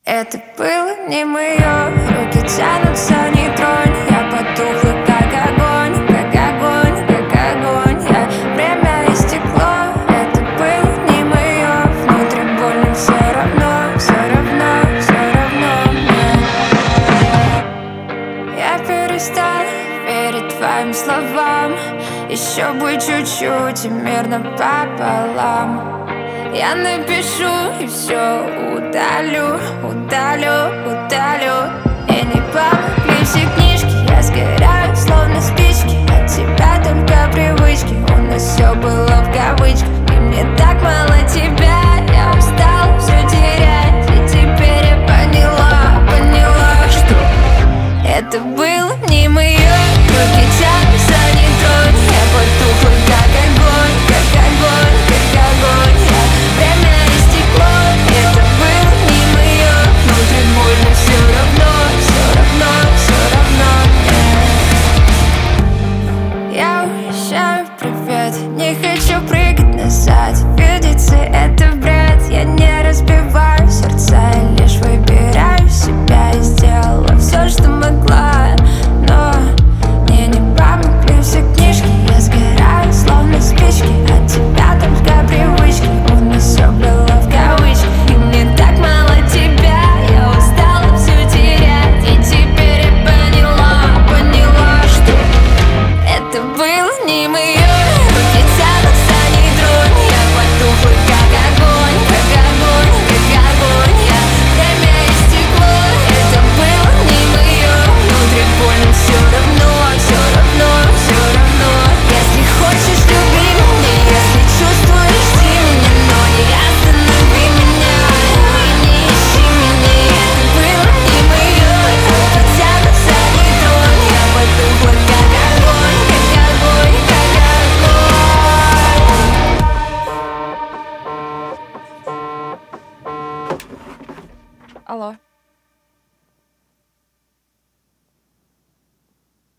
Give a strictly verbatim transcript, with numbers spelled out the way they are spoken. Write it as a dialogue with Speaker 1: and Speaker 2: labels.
Speaker 1: Это было не мое, руки тянутся, не тронь. Я потухла, как огонь, как огонь, как огонь. Я время истекло, это было не мое. Внутри больно, все равно, все равно, все равно мне. Я перестала верить твоим словам. Еще бы чуть-чуть и мирно пополам. Я напишу и все удалю, удалю, удалю. И не помогли все книжки, я сгораю, словно спички. От тебя только привычки, у нас все было в кавычках. И мне так мало тебя, я устала все терять. И теперь я поняла, поняла, что это было не мое. Руки тянутся, не тронь. Я потухла, как огонь, как огонь, как огонь. Время истекло, это было не мое. Внутри больно, все равно, все равно, все равно мне. Я уезжаю, привет. Не хочу прыгать назад. Видится это бред. Я не разбиваю сердца, я лишь выбираю себя. И сделала все, что могла, но мне не помогли все книжки. Я сгораю, словно спички. От тебя только привычки, у нас все было в кавычках. И мне так мало тебя, я устала все терять. И теперь я поняла, поняла, что это было не мое. Руки тянутся, не тронь. Я потухла, как огонь, как огонь, как огонь. Я время истекло, это было не мое. Внутри больно, все равно, все равно, все равно. Если хочешь, люби меня, если чувствуешь, жди меня, но не останови меня и не ищи меня. Это было не мое. Руки тянутся, не тронь. Я потухла, как огонь, как огонь, как огонь. Алло.